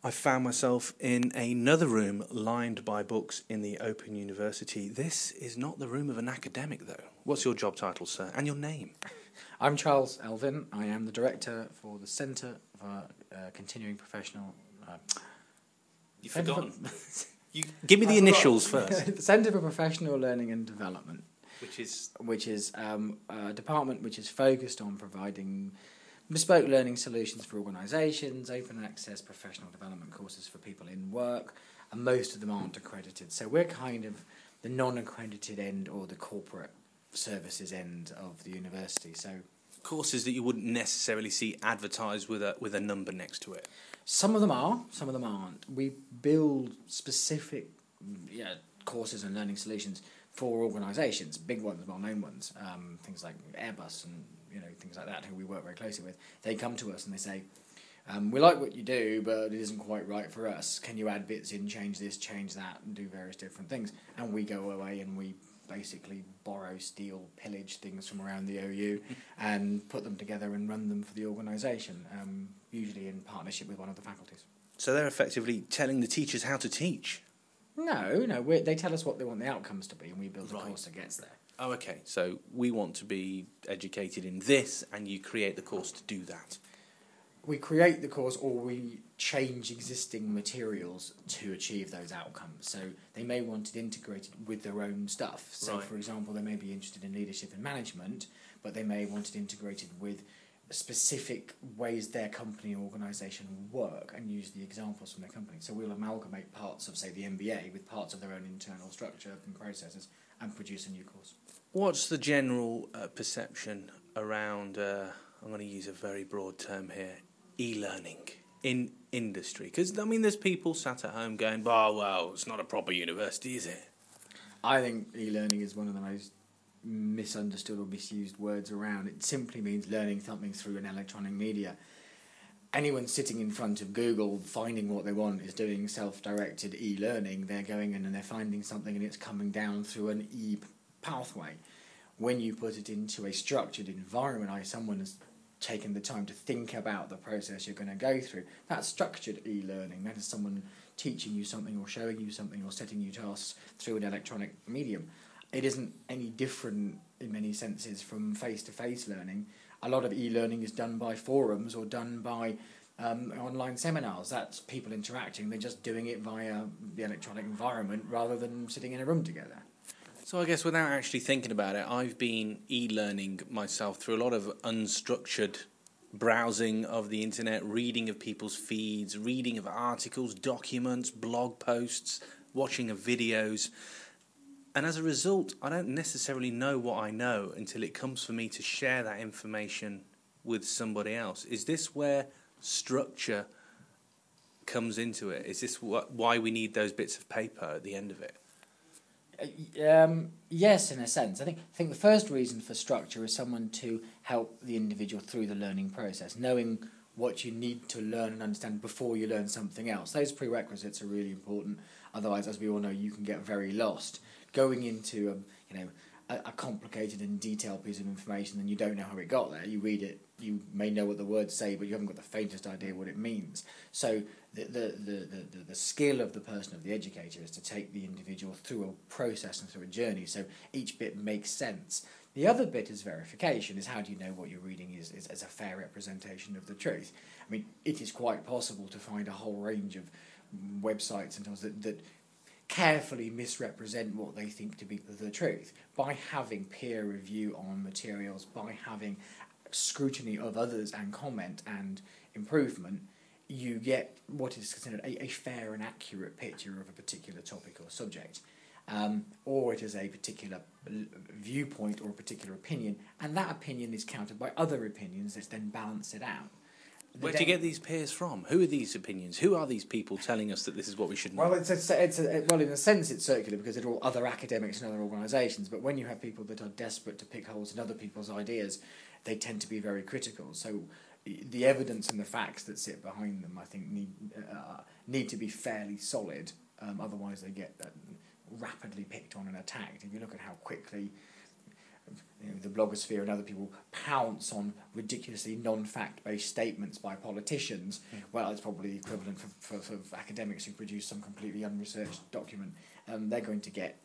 I found myself in another room lined by books in the Open University. This is not the room of an academic, though. What's your job title, sir, and your name? I'm Charles Elvin. I am the director for the Centre for Continuing Professional... You've forgotten. Give me the initials first. The Centre for Professional Learning and Development. Which is a department which is focused on providing bespoke learning solutions for organisations, open access professional development courses for people in work, and most of them aren't accredited. So we're kind of the non-accredited end or the corporate services end of the university. So courses that you wouldn't necessarily see advertised with a number next to it. Some of them are, some of them aren't. We build specific courses and learning solutions for organisations, big ones, well-known ones, things like Airbus and things like that, who we work very closely with. They come to us and they say, we like what you do, but it isn't quite right for us. Can you add bits in, change this, change that, and do various different things? And we go away and we basically borrow, steal, pillage things from around the OU and put them together and run them for the organisation, usually in partnership with one of the faculties. So they're effectively telling the teachers how to teach? No, they tell us what they want the outcomes to be, and we build a course that gets there. Oh, okay. So we want to be educated in this, and you create the course to do that. We create the course, or we change existing materials to achieve those outcomes. So they may want it integrated with their own stuff. So, for example, they may be interested in leadership and management, but they may want it integrated with specific ways their company or organisation work and use the examples from their company. So we'll amalgamate parts of, say, the MBA with parts of their own internal structure and processes and produce a new course. What's the general perception around, I'm going to use a very broad term here, e-learning in industry? Because, there's people sat at home going, well, it's not a proper university, is it? I think e-learning is one of the most misunderstood or misused words around. It simply means learning something through an electronic media. Anyone sitting in front of Google finding what they want is doing self-directed e-learning. They're going in and they're finding something and it's coming down through an e-pathway. When you put it into a structured environment, someone has taken the time to think about the process you're going to go through. That's structured e-learning. That is someone teaching you something or showing you something or setting you tasks through an electronic medium. It isn't any different in many senses from face-to-face learning. A lot of e-learning is done by forums or done by online seminars. That's people interacting. They're just doing it via the electronic environment rather than sitting in a room together. So I guess without actually thinking about it, I've been e-learning myself through a lot of unstructured browsing of the internet, reading of people's feeds, reading of articles, documents, blog posts, watching of videos. And as a result, I don't necessarily know what I know until it comes for me to share that information with somebody else. Is this where structure comes into it? Is this why we need those bits of paper at the end of it? Yes, in a sense. I think the first reason for structure is someone to help the individual through the learning process, knowing what you need to learn and understand before you learn something else. Those prerequisites are really important. Otherwise, as we all know, you can get very lost. Going into a complicated and detailed piece of information and you don't know how it got there. You read it, you may know what the words say, but you haven't got the faintest idea what it means. So the skill of the person, of the educator, is to take the individual through a process and through a journey, so each bit makes sense. The other bit is verification, is how do you know what you're reading is a fair representation of the truth. It is quite possible to find a whole range of websites sometimes that carefully misrepresent what they think to be the truth. By having peer review on materials, by having scrutiny of others and comment and improvement, you get what is considered a fair and accurate picture of a particular topic or subject. Or it is a particular viewpoint or a particular opinion, and that opinion is countered by other opinions that then balance it out. Where do you get these peers from? Who are these opinions? Who are these people telling us that this is what we should know? Well, in a sense it's circular because they're all other academics and other organisations, but when you have people that are desperate to pick holes in other people's ideas, they tend to be very critical. So the evidence and the facts that sit behind them, I think, need to be fairly solid, otherwise they get rapidly picked on and attacked. If you look at how quickly the blogosphere and other people pounce on ridiculously non-fact-based statements by politicians. Well, it's probably the equivalent for academics who produce some completely unresearched document. They're going to get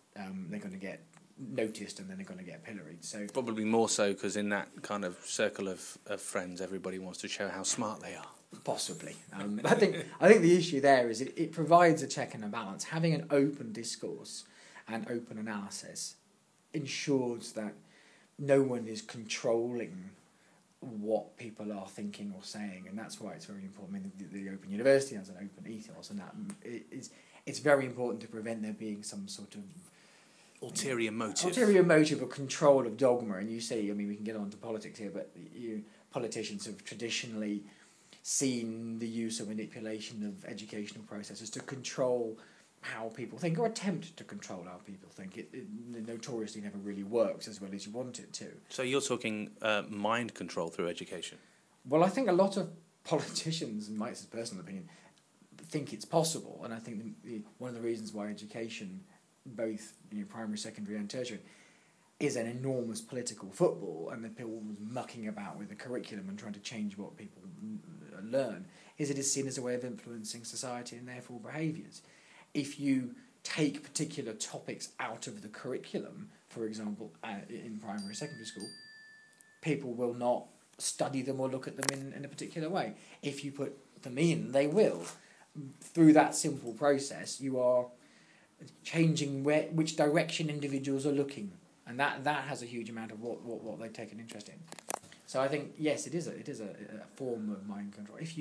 noticed, and then they're going to get pilloried. So probably more so because in that kind of circle of friends, everybody wants to show how smart they are. Possibly. I think the issue there is it provides a check and a balance. Having an open discourse and open analysis ensures that no one is controlling what people are thinking or saying, and that's why it's very important. I mean, the Open University has an open ethos, and that it's very important to prevent there being some sort of ulterior motive or control of dogma. And you see, I mean, we can get on to politics here, but politicians have traditionally seen the use of manipulation of educational processes to control how people think, or attempt to control how people think. It notoriously never really works as well as you want it to. So you're talking mind control through education? Well, I think a lot of politicians, in my personal opinion, think it's possible, and I think one of the reasons why education, both primary, secondary and tertiary, is an enormous political football, and the people mucking about with the curriculum and trying to change what people learn, is it is seen as a way of influencing society and therefore behaviours. If you take particular topics out of the curriculum, for example, in primary, secondary school, people will not study them or look at them in a particular way. If you put them in, they will. Through that simple process, you are changing which direction individuals are looking, and that has a huge amount of what they take an interest in. So I think yes, it is a form of mind control. If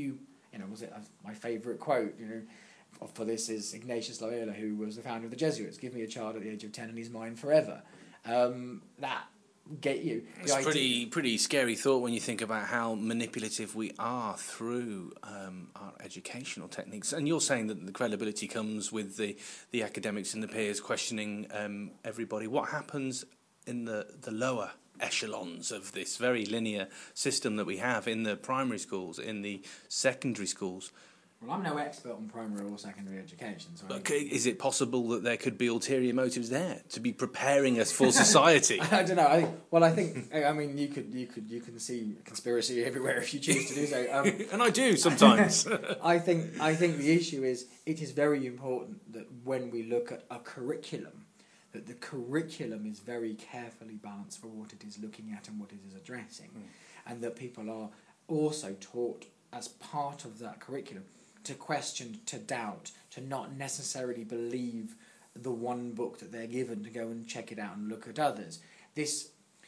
my favourite quote for this is Ignatius Loyola, who was the founder of the Jesuits. Give me a child at the age of 10 and he's mine forever. That get you. It's a pretty scary thought when you think about how manipulative we are through our educational techniques. And you're saying that the credibility comes with the academics and the peers questioning everybody. What happens in the lower echelons of this very linear system that we have in the primary schools, in the secondary schools? Well, I'm no expert on primary or secondary education. So is it possible that there could be ulterior motives there to be preparing us for society? I don't know. I mean, you can see conspiracy everywhere if you choose to do so. And I do sometimes. I think the issue is it is very important that when we look at a curriculum, that the curriculum is very carefully balanced for what it is looking at and what it is addressing, and that people are also taught as part of that curriculum to question, to doubt, to not necessarily believe the one book that they're given, to go and check it out and look at others. The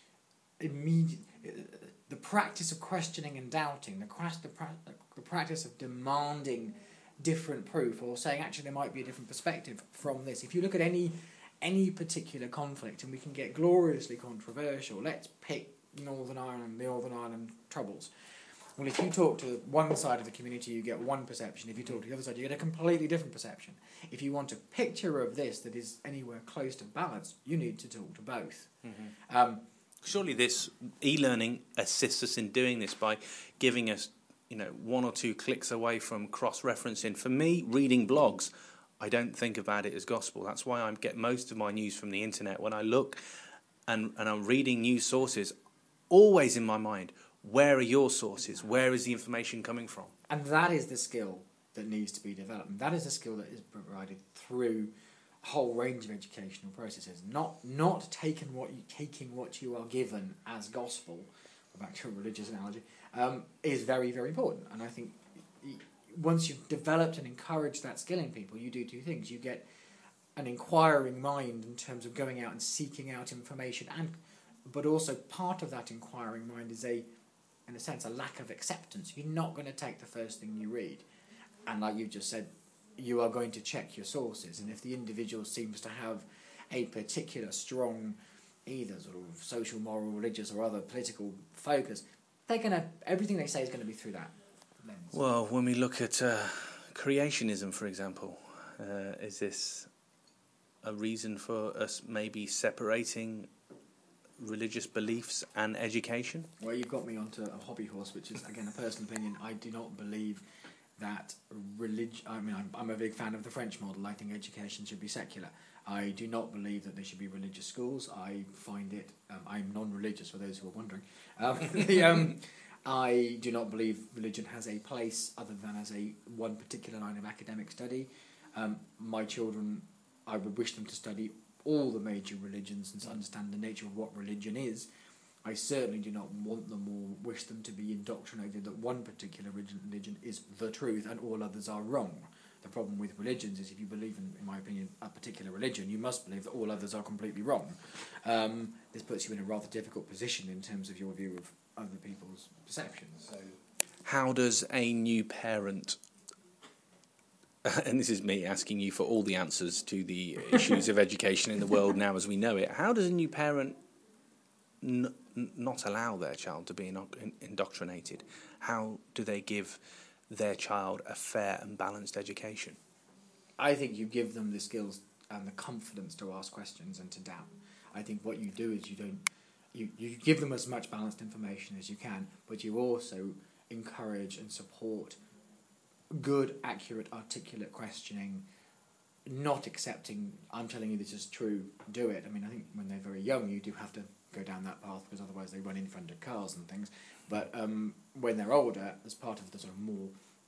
practice of questioning and doubting, the practice of demanding different proof, or saying actually there might be a different perspective from this. If you look at any particular conflict, and we can get gloriously controversial, let's pick Northern Ireland Troubles. Well, if you talk to one side of the community, you get one perception. If you talk to the other side, you get a completely different perception. If you want a picture of this that is anywhere close to balance, you need to talk to both. Mm-hmm. Surely this e-learning assists us in doing this by giving us, one or two clicks away from cross-referencing. For me, reading blogs, I don't think about it as gospel. That's why I get most of my news from the internet. When I look and I'm reading news sources, always in my mind, where are your sources? Where is the information coming from? And that is the skill that needs to be developed. And that is a skill that is provided through a whole range of educational processes. Not taking what you are given as gospel, back to a religious analogy, is very, very important. And I think once you've developed and encouraged that skill in people, you do two things. You get an inquiring mind in terms of going out and seeking out information, but also part of that inquiring mind is in a sense, a lack of acceptance. You're not going to take the first thing you read. And like you just said, you are going to check your sources. And if the individual seems to have a particular strong, either sort of social, moral, religious or other political focus, everything they say is going to be through that lens. Well, when we look at creationism, for example, is this a reason for us maybe separating religious beliefs and education? Well, you've got me onto a hobby horse, which is, again, a personal opinion. I do not believe that religion. I mean, I'm a big fan of the French model. I think education should be secular. I do not believe that there should be religious schools. I find it. I'm non-religious, for those who are wondering. I do not believe religion has a place other than as one particular line of academic study. My children, I would wish them to study all the major religions and understand the nature of what religion is. I certainly do not want them or wish them to be indoctrinated that one particular religion is the truth and all others are wrong. The problem with religions is if you believe in my opinion, a particular religion, you must believe that all others are completely wrong. This puts you in a rather difficult position in terms of your view of other people's perceptions. So, how does a new parent, and this is me asking you for all the answers to the issues of education in the world now as we know it, how does a new parent not allow their child to be indoctrinated? How do they give their child a fair and balanced education? I think you give them the skills and the confidence to ask questions and to doubt. I think what you do is you give them as much balanced information as you can, but you also encourage and support good, accurate, articulate questioning, not accepting, I'm telling you this is true, do it. I mean, I think when they're very young, you do have to go down that path because otherwise they run in front of cars and things. But when they're older, as part of the sort of more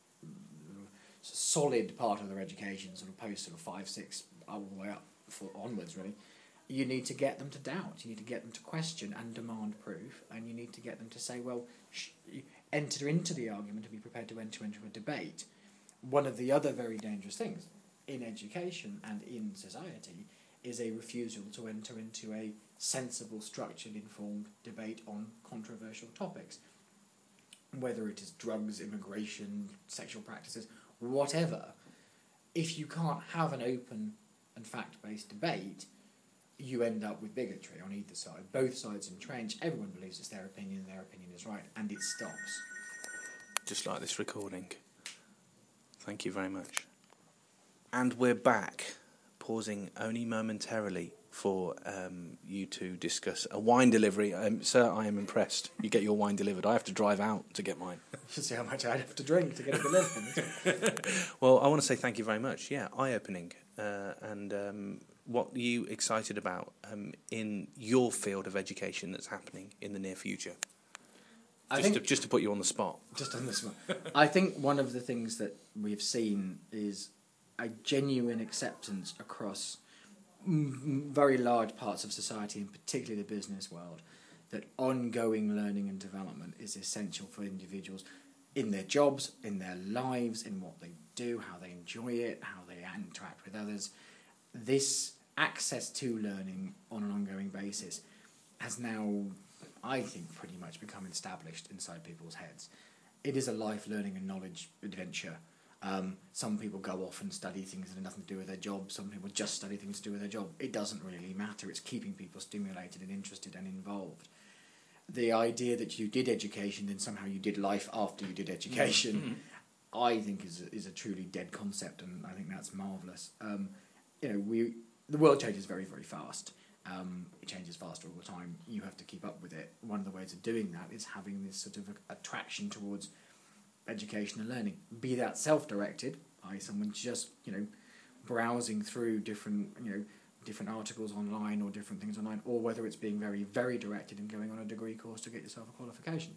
solid part of their education, sort of post sort of 5, 6, all the way up onwards really, you need to get them to doubt, you need to get them to question and demand proof, and you need to get them to say, well, enter into the argument and be prepared to enter into a debate. One of the other very dangerous things in education and in society is a refusal to enter into a sensible, structured, informed debate on controversial topics. Whether it is drugs, immigration, sexual practices, whatever. If you can't have an open and fact-based debate, you end up with bigotry on either side. Both sides entrench, everyone believes it's their opinion is right, and it stops. Just like this recording. Thank you very much. And we're back, pausing only momentarily for you to discuss a wine delivery. Sir, I am impressed. You get your wine delivered. I have to drive out to get mine. You should see how much I'd have to drink to get it delivered. Well, I want to say thank you very much. Yeah, eye-opening. And what are you excited about in your field of education that's happening in the near future? Just to put you on the spot. Just on the spot. I think one of the things that we've seen is a genuine acceptance across very large parts of society, and particularly the business world, that ongoing learning and development is essential for individuals in their jobs, in their lives, in what they do, how they enjoy it, how they interact with others. This access to learning on an ongoing basis has now, I think, pretty much become established inside people's heads. It is a life learning and knowledge adventure. Some people go off and study things that have nothing to do with their job. Some people just study things to do with their job. It doesn't really matter. It's keeping people stimulated and interested and involved. The idea that you did education, then somehow you did life after you did education, I think is a truly dead concept, and I think that's marvellous. The world changes very, very fast. It changes faster all the time. You have to keep up with it. One of the ways of doing that is having this sort of attraction towards education and learning, be that self-directed, i.e. someone just browsing through different articles online or different things online, or whether it's being very, very directed and going on a degree course to get yourself a qualification.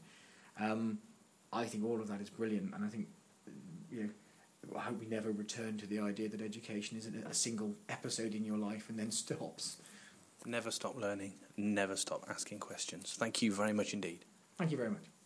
I think all of that is brilliant, and I think I hope we never return to the idea that education isn't a single episode in your life and then stops. Never stop learning, never stop asking questions. Thank you very much indeed. Thank you very much.